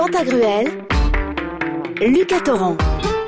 Pantagruel, Lucas Torrent.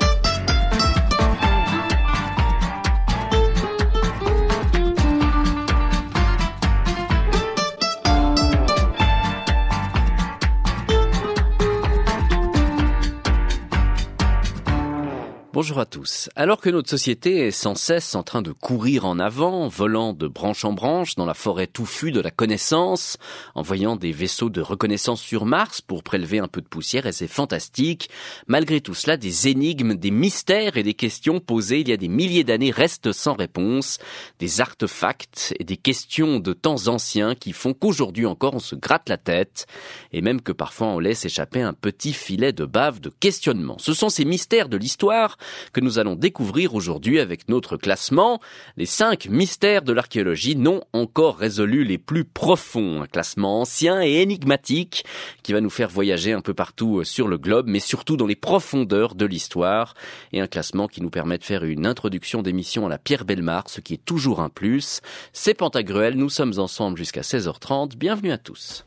Bonjour à tous. Alors que notre société est sans cesse en train de courir en avant, volant de branche en branche dans la forêt touffue de la connaissance, envoyant des vaisseaux de reconnaissance sur Mars pour prélever un peu de poussière, et c'est fantastique. Malgré tout cela, des énigmes, des mystères et des questions posées il y a des milliers d'années restent sans réponse, des artefacts et des questions de temps anciens qui font qu'aujourd'hui encore on se gratte la tête, et même que parfois on laisse échapper un petit filet de bave de questionnement. Ce sont ces mystères de l'histoire que nous allons découvrir aujourd'hui avec notre classement, les 5 mystères de l'archéologie non encore résolus les plus profonds. Un classement ancien et énigmatique qui va nous faire voyager un peu partout sur le globe, mais surtout dans les profondeurs de l'histoire. Et un classement qui nous permet de faire une introduction d'émission à la Pierre Bellemare, ce qui est toujours un plus. C'est Pantagruel, nous sommes ensemble jusqu'à 16h30. Bienvenue à tous.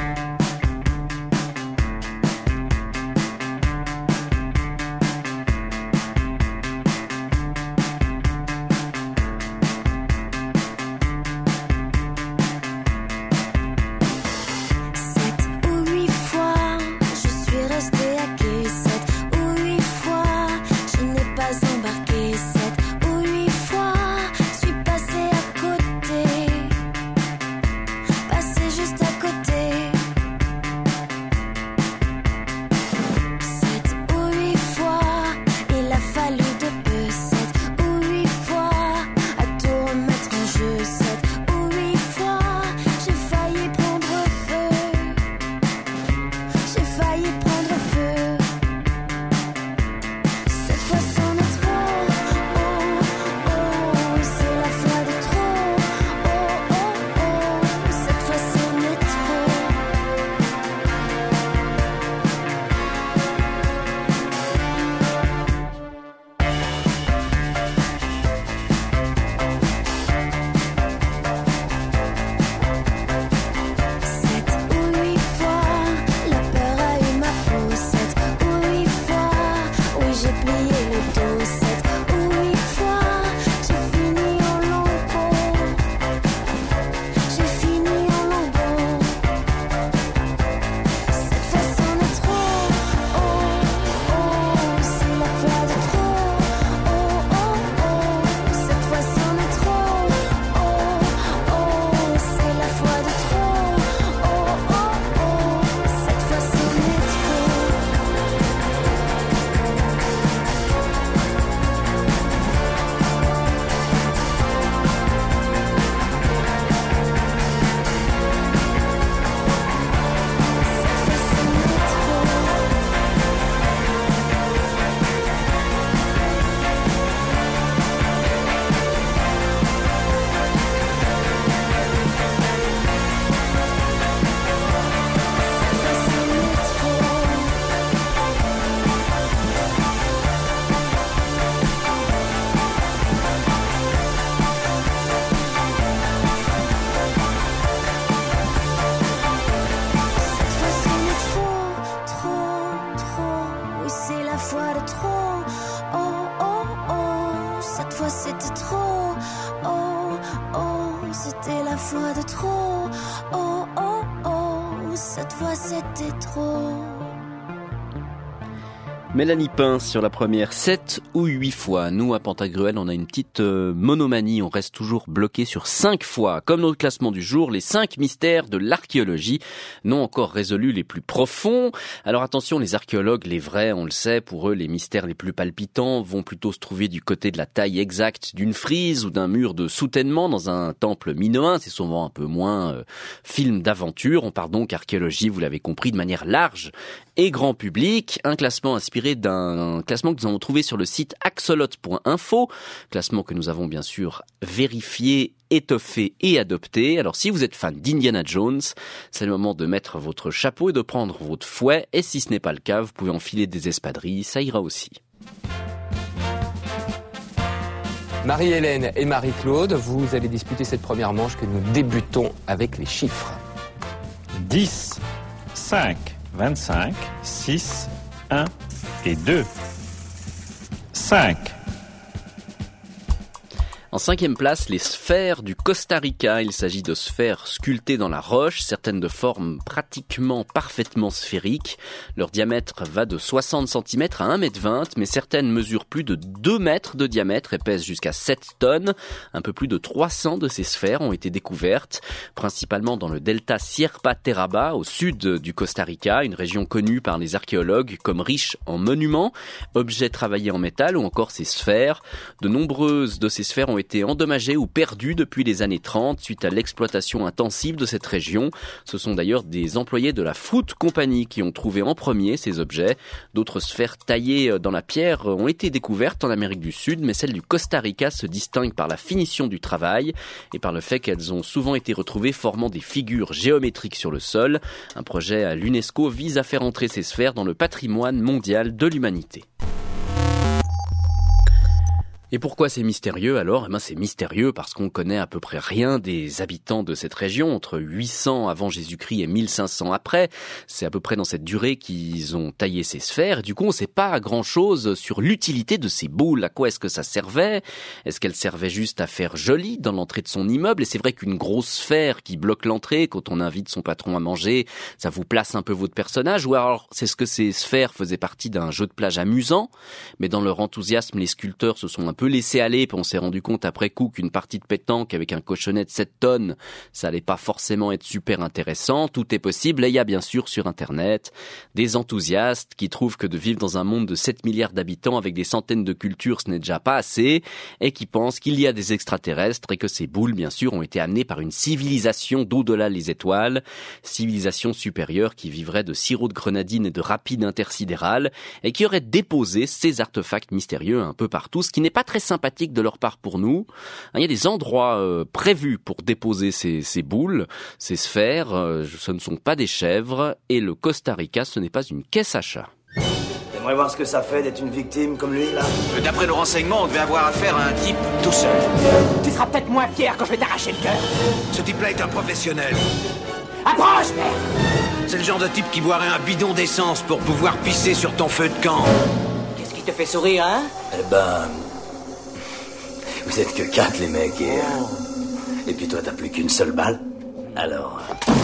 Mélanie Pain sur la première 7 ou 8 fois. Nous, à Pantagruel, on a une petite monomanie. On reste toujours bloqué sur 5 fois. Comme notre classement du jour, les 5 mystères de l'archéologie non encore résolus les plus profonds. Alors attention, les archéologues, les vrais, on le sait, pour eux, les mystères les plus palpitants vont plutôt se trouver du côté de la taille exacte d'une frise ou d'un mur de soutènement dans un temple minoen. C'est souvent un peu moins film d'aventure. On part donc archéologie, vous l'avez compris, de manière large et grand public. Un classement inspiré d'un classement que nous avons trouvé sur le site axolot.info, classement que nous avons bien sûr vérifié, étoffé et adopté. Alors si vous êtes fan d'Indiana Jones, c'est le moment de mettre votre chapeau et de prendre votre fouet, et si ce n'est pas le cas, vous pouvez enfiler des espadrilles, ça ira aussi. Marie-Hélène et Marie-Claude, vous allez disputer cette première manche que nous débutons avec les chiffres. 10, 5, 25, 6, 1 et 2. 5. En 5e place, les sphères du Costa Rica. Il s'agit de sphères sculptées dans la roche, certaines de forme pratiquement parfaitement sphérique. Leur diamètre va de 60 cm à 1,20 m, mais certaines mesurent plus de 2 mètres de diamètre et pèsent jusqu'à 7 tonnes. Un peu plus de 300 de ces sphères ont été découvertes, principalement dans le delta Sierpa-Teraba, au sud du Costa Rica, une région connue par les archéologues comme riche en monuments, objets travaillés en métal ou encore ces sphères. De nombreuses de ces sphères ont été endommagées ou perdues depuis les années 30 suite à l'exploitation intensive de cette région. Ce sont d'ailleurs des employés de la Fruit Company qui ont trouvé en premier ces objets. D'autres sphères taillées dans la pierre ont été découvertes en Amérique du Sud, mais celle du Costa Rica se distingue par la finition du travail et par le fait qu'elles ont souvent été retrouvées formant des figures géométriques sur le sol. Un projet à l'UNESCO vise à faire entrer ces sphères dans le patrimoine mondial de l'humanité. Et pourquoi c'est mystérieux alors ? C'est mystérieux parce qu'on connaît à peu près rien des habitants de cette région, entre 800 avant Jésus-Christ et 1500 après. C'est à peu près dans cette durée qu'ils ont taillé ces sphères. Du coup, on ne sait pas grand-chose sur l'utilité de ces boules. À quoi est-ce que ça servait ? Est-ce qu'elles servaient juste à faire joli dans l'entrée de son immeuble ? Et c'est vrai qu'une grosse sphère qui bloque l'entrée quand on invite son patron à manger, ça vous place un peu votre personnage. Ou alors, c'est ce que ces sphères faisaient partie d'un jeu de plage amusant, mais dans leur enthousiasme, les sculpteurs se sont un peu laissé aller, puis on s'est rendu compte après coup qu'une partie de pétanque avec un cochonnet de 7 tonnes, ça allait pas forcément être super intéressant. Tout est possible, et il y a bien sûr sur Internet des enthousiastes qui trouvent que de vivre dans un monde de 7 milliards d'habitants avec des centaines de cultures, ce n'est déjà pas assez, et qui pensent qu'il y a des extraterrestres et que ces boules, bien sûr, ont été amenées par une civilisation d'au-delà les étoiles, civilisation supérieure qui vivrait de sirop de grenadine et de rapides intersidérales, et qui aurait déposé ces artefacts mystérieux un peu partout, ce qui n'est pas très sympathique de leur part pour nous. Il y a des endroits prévus pour déposer ces boules, ces sphères. Ce ne sont pas des chèvres, et le Costa Rica, ce n'est pas une caisse à chat. J'aimerais voir ce que ça fait d'être une victime comme lui, là. D'après nos renseignements, on devait avoir affaire à un type tout seul. Tu seras peut-être moins fier quand je vais t'arracher le cœur. Ce type-là est un professionnel. Approche, merde! C'est le genre de type qui boirait un bidon d'essence pour pouvoir pisser sur ton feu de camp. Qu'est-ce qui te fait sourire, hein? Eh ben... Vous êtes que 4, les mecs, et puis toi, t'as plus qu'une seule balle. Alors...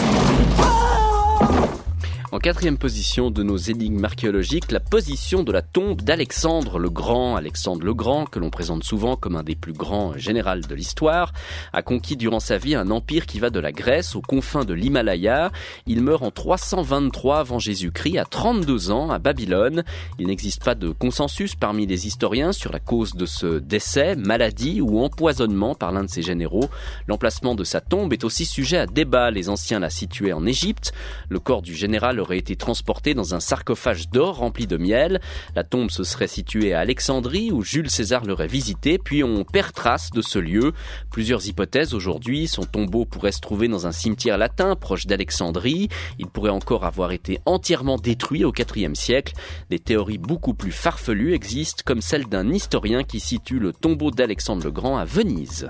En 4e position de nos énigmes archéologiques, la position de la tombe d'Alexandre le Grand. Alexandre le Grand, que l'on présente souvent comme un des plus grands généraux de l'histoire, a conquis durant sa vie un empire qui va de la Grèce aux confins de l'Himalaya. Il meurt en 323 avant Jésus-Christ, à 32 ans, à Babylone. Il n'existe pas de consensus parmi les historiens sur la cause de ce décès, maladie ou empoisonnement par l'un de ses généraux. L'emplacement de sa tombe est aussi sujet à débat. Les anciens la situaient en Égypte. Le corps du général aurait été transporté dans un sarcophage d'or rempli de miel. La tombe se serait située à Alexandrie où Jules César l'aurait visité, puis on perd trace de ce lieu. Plusieurs hypothèses aujourd'hui. Son tombeau pourrait se trouver dans un cimetière latin proche d'Alexandrie. Il pourrait encore avoir été entièrement détruit au IVe siècle. Des théories beaucoup plus farfelues existent, comme celle d'un historien qui situe le tombeau d'Alexandre le Grand à Venise.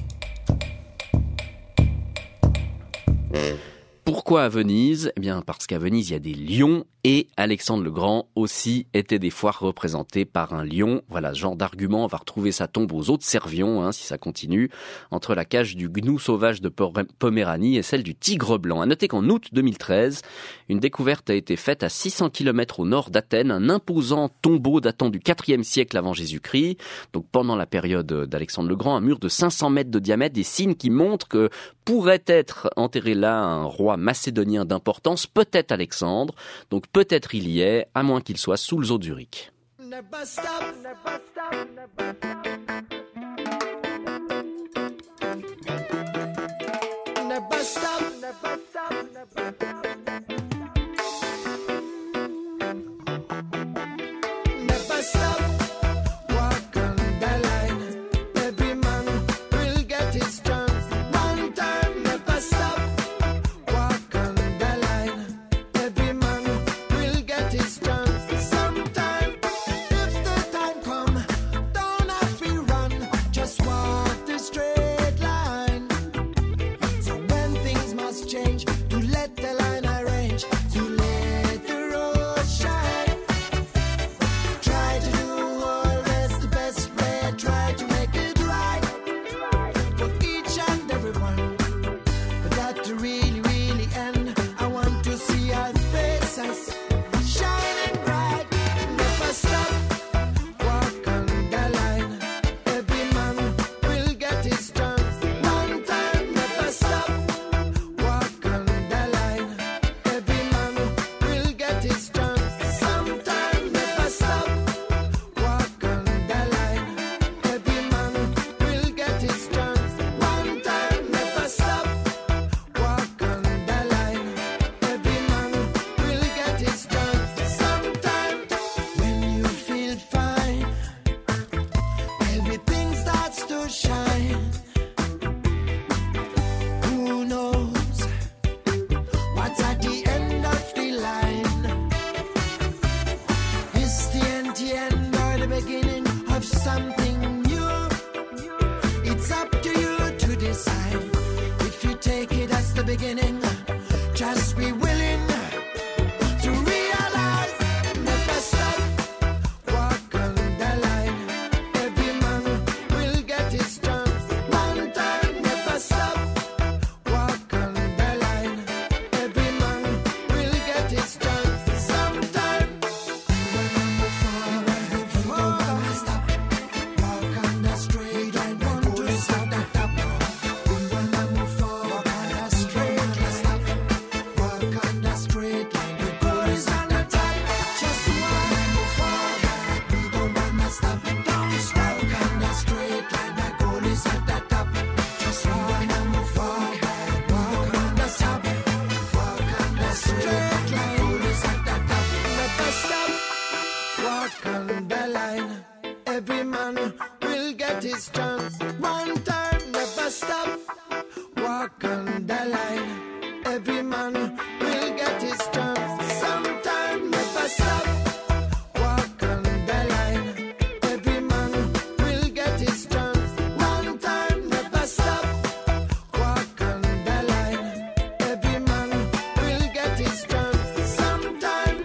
Pourquoi à Venise ? Eh bien, parce qu'à Venise, il y a des lions et Alexandre le Grand aussi était des fois représenté par un lion. Voilà, ce genre d'argument, on va retrouver sa tombe aux Hauts de Servion, si ça continue, entre la cage du gnou sauvage de Poméranie et celle du tigre blanc. À noter qu'en août 2013, une découverte a été faite à 600 km au nord d'Athènes, un imposant tombeau datant du IVe siècle avant Jésus-Christ. Donc pendant la période d'Alexandre le Grand, un mur de 500 mètres de diamètre, des signes qui montrent que pourrait être enterré là un roi macédonien d'importance, peut-être Alexandre. Donc peut-être il y est, à moins qu'il soit sous le zoo d'Urique. Change to let the line arrange, to let the running. Just be willing to realize, never stop. Walk on the line. Every man will get his chance. One time, never stop. Walk on the line. Every man will get his chance. Sometime, when I move forward, you don't wanna stop. Walk on the straight line. One to stop the top. When I move forward, on the straight line. Walk on the straight line. The goal is on the top. Just when I move forward, we don't wanna stop. Don't stop. Walk on the straight line. The goal is at the top. Just when I move forward, walk on the top. Walk on the straight line. The goal is at the top. Never stop. Walk on the line. Every man will get his chance. One time, never stop. Walk on the line. Every man will get his chance. Sometime, never stop. Walk on the line. Every man will get his chance. One time, never stop. Walk on the line. Every man will get his chance. Sometime.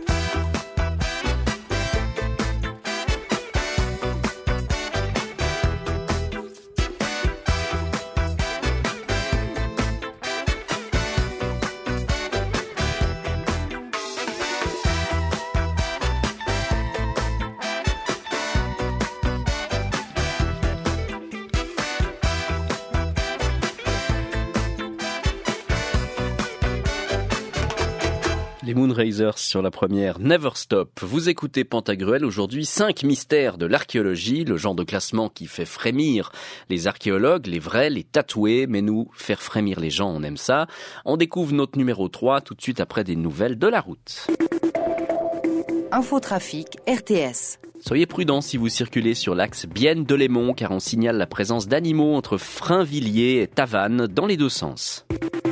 Les Moonrazers sur la première Never Stop. Vous écoutez Pantagruel, aujourd'hui 5 mystères de l'archéologie, le genre de classement qui fait frémir les archéologues, les vrais, les tatoués, mais nous, faire frémir les gens, on aime ça. On découvre notre numéro 3 tout de suite après des nouvelles de la route. Infotrafic RTS. Soyez prudents si vous circulez sur l'axe Bienne-Delémont car on signale la présence d'animaux entre Frainvilliers et Tavannes dans les deux sens.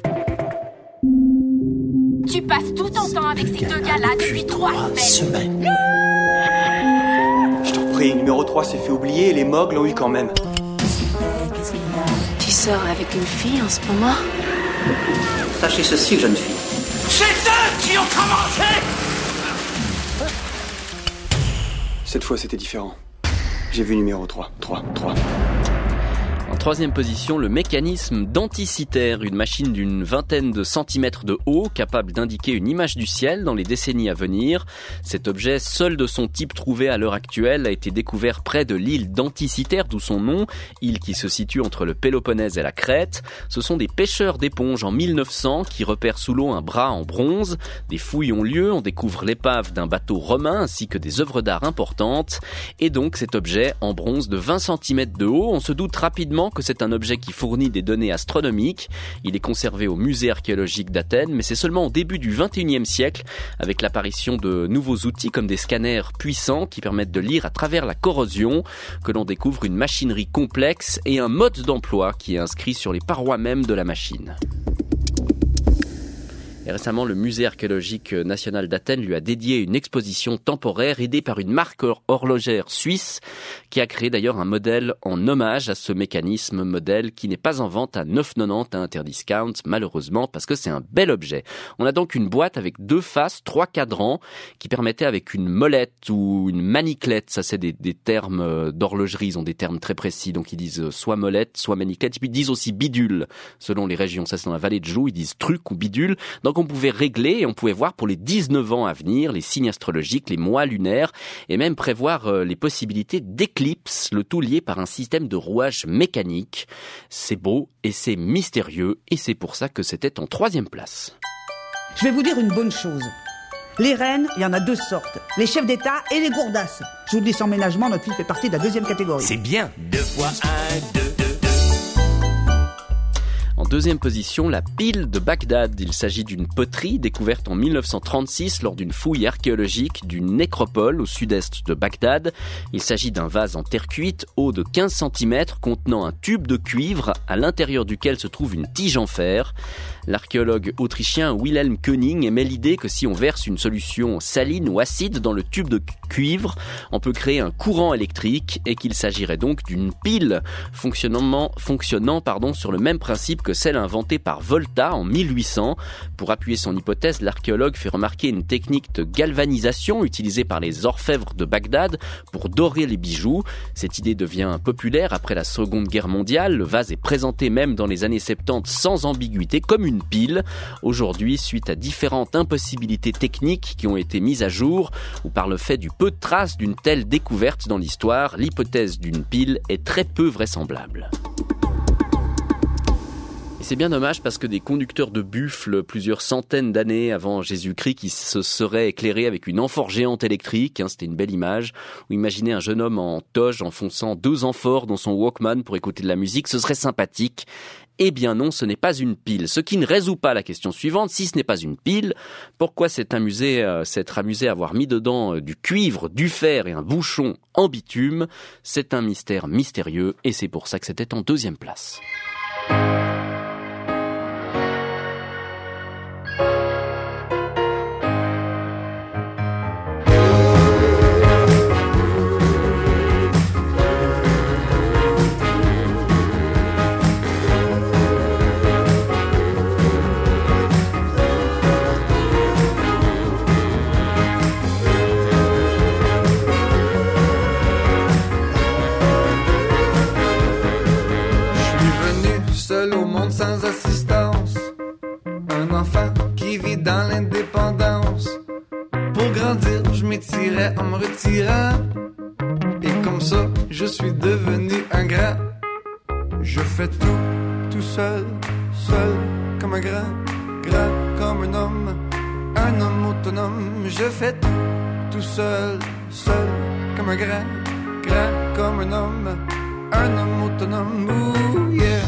Tu passes tout ton temps avec ces deux gars-là depuis 3 semaines. Je t'en prie, numéro 3 s'est fait oublier et les Mogs l'ont eu quand même. Tu sors avec une fille en ce moment? Sachez ceci, jeune fille. C'est eux qui ont commencé! Cette fois, c'était différent. J'ai vu numéro 3. 3. En troisième position, le mécanisme denticitaire, une machine d'une vingtaine de centimètres de haut, capable d'indiquer une image du ciel dans les décennies à venir. Cet objet, seul de son type trouvé à l'heure actuelle, a été découvert près de l'île denticitaire, d'où son nom, île qui se situe entre le Péloponnèse et la Crète. Ce sont des pêcheurs d'éponges en 1900 qui repèrent sous l'eau un bras en bronze. Des fouilles ont lieu, on découvre l'épave d'un bateau romain ainsi que des œuvres d'art importantes. Et donc cet objet en bronze de 20 cm de haut, on se doute rapidement que c'est un objet qui fournit des données astronomiques. Il est conservé au musée archéologique d'Athènes, mais c'est seulement au début du XXIe siècle, avec l'apparition de nouveaux outils comme des scanners puissants qui permettent de lire à travers la corrosion, que l'on découvre une machinerie complexe et un mode d'emploi qui est inscrit sur les parois mêmes de la machine. Et récemment, le musée archéologique national d'Athènes lui a dédié une exposition temporaire aidée par une marque horlogère suisse qui a créé d'ailleurs un modèle en hommage à ce mécanisme, modèle qui n'est pas en vente à 9,90 à Interdiscount, malheureusement, parce que c'est un bel objet. On a donc une boîte avec 2 faces, 3 cadrans qui permettaient avec une molette ou une maniclette, ça c'est des termes d'horlogerie, ils ont des termes très précis, donc ils disent soit molette, soit maniclette, et puis ils disent aussi bidule, selon les régions, ça c'est dans la vallée de Joux, ils disent truc ou bidule. Donc on pouvait régler et on pouvait voir pour les 19 ans à venir les signes astrologiques, les mois lunaires et même prévoir les possibilités d'éclipses, le tout lié par un système de rouage mécanique. C'est beau et c'est mystérieux et c'est pour ça que c'était en 3e place. Je vais vous dire une bonne chose. Les reines, il y en a 2 sortes. Les chefs d'État et les gourdasses. Je vous le dis sans ménagement, notre fille fait partie de la 2e catégorie. C'est bien. 2 fois 1, 2. En 2e position, la pile de Bagdad. Il s'agit d'une poterie découverte en 1936 lors d'une fouille archéologique d'une nécropole au sud-est de Bagdad. Il s'agit d'un vase en terre cuite, haut de 15 cm, contenant un tube de cuivre à l'intérieur duquel se trouve une tige en fer. L'archéologue autrichien Wilhelm Koenig émet l'idée que si on verse une solution saline ou acide dans le tube de cuivre, on peut créer un courant électrique et qu'il s'agirait donc d'une pile fonctionnant sur le même principe que celle inventée par Volta en 1800. Pour appuyer son hypothèse, l'archéologue fait remarquer une technique de galvanisation utilisée par les orfèvres de Bagdad pour dorer les bijoux. Cette idée devient populaire après la Seconde Guerre mondiale. Le vase est présenté même dans les années 70 sans ambiguïté comme une pile. Aujourd'hui, suite à différentes impossibilités techniques qui ont été mises à jour ou par le fait du peu de traces d'une telle découverte dans l'histoire, l'hypothèse d'une pile est très peu vraisemblable. Et c'est bien dommage parce que des conducteurs de buffles plusieurs centaines d'années avant Jésus-Christ qui se seraient éclairés avec une amphore géante électrique, c'était une belle image, ou imaginez un jeune homme en toge enfonçant 2 amphores dans son Walkman pour écouter de la musique, ce serait sympathique. Eh bien non, ce n'est pas une pile. Ce qui ne résout pas la question suivante, si ce n'est pas une pile, pourquoi s'être amusé à avoir mis dedans du cuivre, du fer et un bouchon en bitume? C'est un mystère mystérieux et c'est pour ça que c'était en 2e place. Sans assistance, un enfant qui vit dans l'indépendance. Pour grandir, je m'étirais en me retirant, et comme ça, je suis devenu un grand. Je fais tout seul, comme un grand comme un homme autonome. Je fais tout seul, comme un grand comme un homme autonome. Ooh, yeah.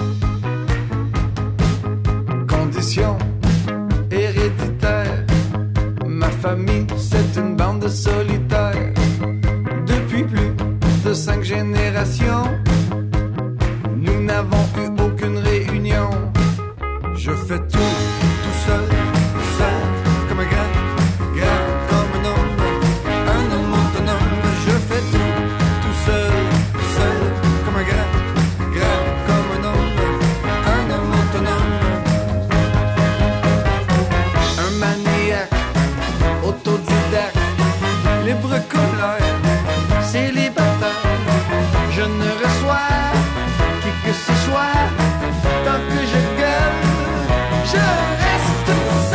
Condition héréditaire, ma famille c'est une bande de solitaires. Depuis plus de 5 générations, nous n'avons eu aucune réunion. Je fais tout seul, comme un grand comme un homme autonome. Je fais tout seul, comme un grand comme un homme autonome. Autodidacte, libre colère, célibataire. Je ne reçois qui que ce soit. Tant que je gueule, je reste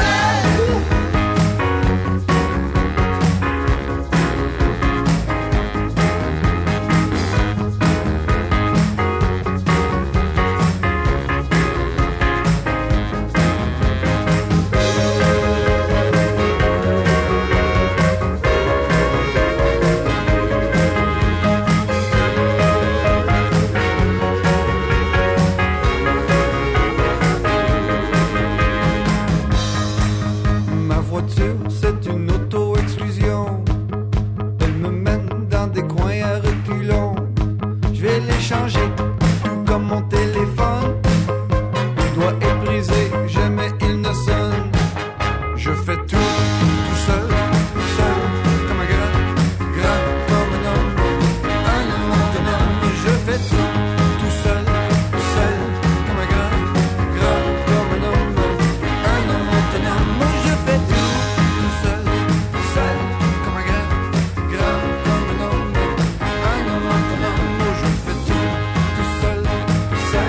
c'est une auto-exclusion. Elle me mène dans des coins à reculons. Je vais l'échanger, tout comme mon téléphone. Il doit être brisé, jamais il ne sonne. Je fais tout seul, comme un grand comme un homme autonome. Je fais tout seul, comme un grand comme un homme autonome. Je fais tout seul, comme un grand comme un homme autonome. Je fais tout seul,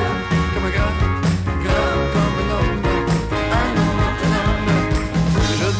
comme un grand comme un homme autonome. Je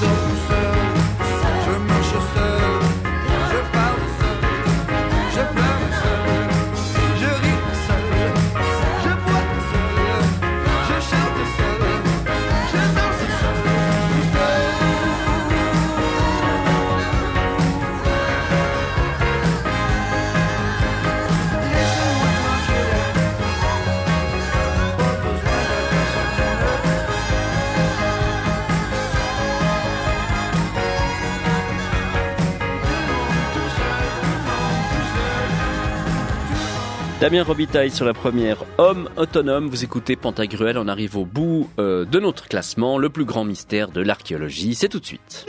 Damien Robitaille sur la première, Homme autonome. Vous écoutez Pantagruel, on arrive au bout de notre classement, le plus grand mystère de l'archéologie. C'est tout de suite.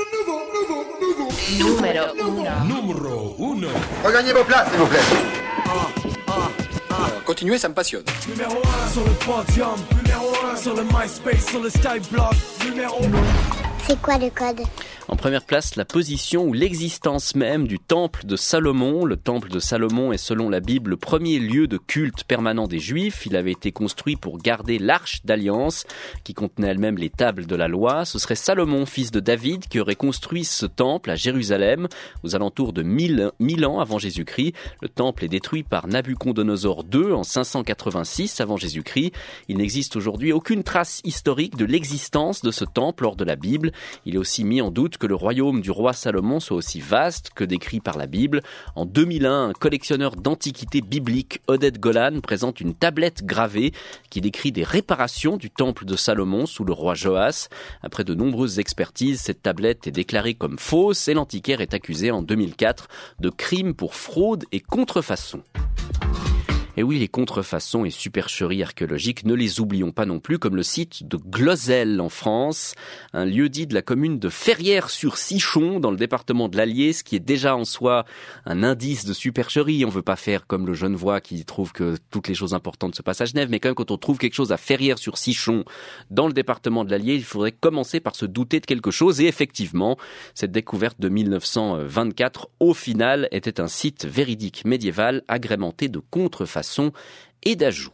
Numéro uno. Regagnez vos places, s'il vous plaît. Continuez, ça me passionne. Numéro 1 sur le podium. Numéro 1 sur le MySpace, sur le Skyblock. Numéro 1. C'est quoi le code ? En première place, la position ou l'existence même du temple de Salomon. Le temple de Salomon est selon la Bible le premier lieu de culte permanent des Juifs. Il avait été construit pour garder l'arche d'alliance qui contenait elle-même les tables de la loi. Ce serait Salomon, fils de David, qui aurait construit ce temple à Jérusalem aux alentours de 1000 ans avant Jésus-Christ. Le temple est détruit par Nabuchodonosor II en 586 avant Jésus-Christ. Il n'existe aujourd'hui aucune trace historique de l'existence de ce temple hors de la Bible. Il est aussi mis en doute que le royaume du roi Salomon soit aussi vaste que décrit par la Bible. En 2001, un collectionneur d'antiquités bibliques, Oded Golan, présente une tablette gravée qui décrit des réparations du temple de Salomon sous le roi Joas. Après de nombreuses expertises, cette tablette est déclarée comme fausse et l'antiquaire est accusé en 2004 de crimes pour fraude et contrefaçon. Et oui, les contrefaçons et supercheries archéologiques, ne les oublions pas non plus, comme le site de Glozelle en France, un lieu-dit de la commune de Ferrières-sur-Sichon, dans le département de l'Allier, ce qui est déjà en soi un indice de supercherie. On ne veut pas faire comme le Genevois qui trouve que toutes les choses importantes se passent à Genève, mais quand même quand on trouve quelque chose à Ferrières-sur-Sichon, dans le département de l'Allier, il faudrait commencer par se douter de quelque chose. Et effectivement, cette découverte de 1924, au final, était un site véridique médiéval agrémenté de contrefaçons et d'ajouts.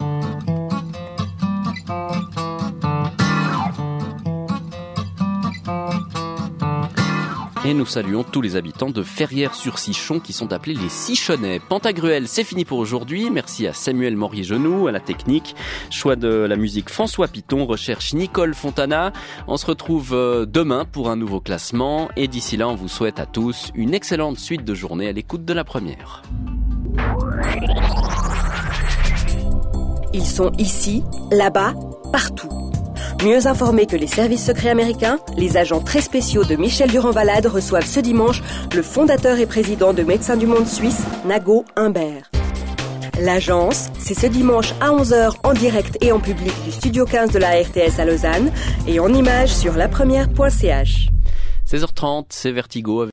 Et nous saluons tous les habitants de Ferrières-sur-Sichon qui sont appelés les Sichonnais. Pantagruel, c'est fini pour aujourd'hui. Merci à Samuel Morier-Genoux, à la technique. Choix de la musique François Piton, recherche Nicole Fontana. On se retrouve demain pour un nouveau classement. Et d'ici là, on vous souhaite à tous une excellente suite de journée à l'écoute de la première. Ils sont ici, là-bas, partout. Mieux informés que les services secrets américains, les agents très spéciaux de Michel Durand-Valade reçoivent ce dimanche le fondateur et président de Médecins du Monde suisse, Nago Humbert. L'agence, c'est ce dimanche à 11h en direct et en public du Studio 15 de la RTS à Lausanne et en images sur lapremière.ch. 16h30, c'est Vertigo.